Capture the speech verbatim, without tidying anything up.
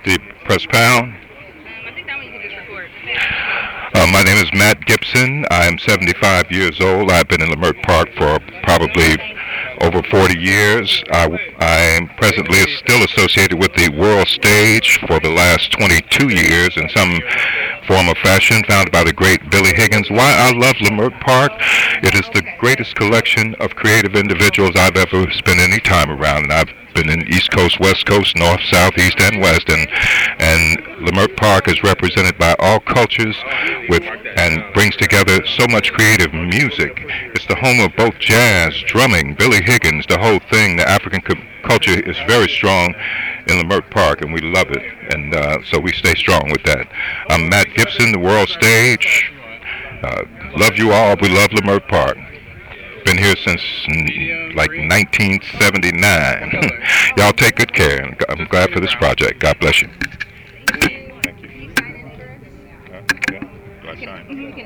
The press pound. Um, I think that one you can just record. Uh, my name is Matt Gibson. I'm seventy-five years old. I've been in Leimert Park for probably over forty years. I, I'm presently still associated with the World Stage for the last twenty-two years in some form or fashion, founded by the great Billy Higgins. Why I love Leimert Park? It is the greatest collection of creative individuals I've ever spent any time around, and I've been in East Coast, West Coast, North, South, East, and West, and and Leimert Park is represented by all cultures with and brings together so much creative music. It's the home of both jazz, drumming, Billy Higgins, the whole thing. The African co- culture is very strong in Leimert Park, and we love it, and uh, so we stay strong with that. I'm Matt Gibson, the World Stage. Uh, love you all. We love Leimert Park. Been here since mm, like nineteen seventy-nine. Y'all take good care. I'm glad for this project. God bless you. Thank you. Huh? Yeah. Do I sign?